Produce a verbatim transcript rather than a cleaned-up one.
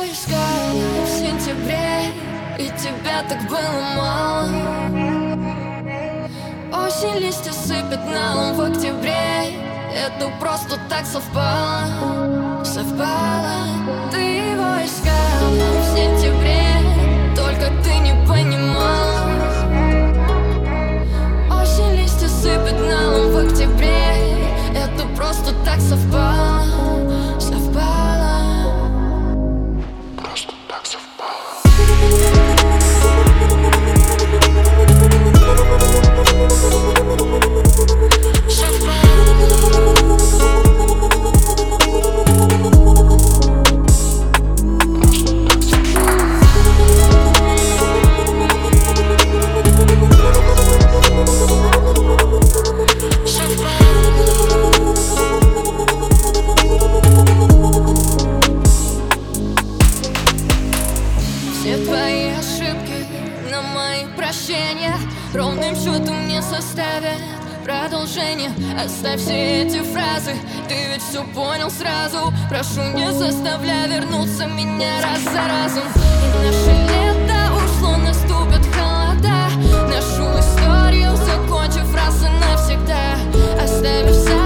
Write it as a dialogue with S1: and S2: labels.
S1: искал в сентябре, и тебя так было мало. Осень листья сыпет налом в октябре, это просто так совпало, совпало. Ты его искал в сентябре, только ты не понимал. Осень листья сыпет налом в октябре, это просто так совпало, совпало.
S2: Просто так совпало.
S1: Все твои ошибки на мои прощения ровным счетом не составят продолжение. Оставь все эти фразы, ты ведь все понял сразу. Прошу, не заставляй вернуться меня раз за разом. И наше лето ушло, наступят холода, нашу историю закончив раз и навсегда, оставив за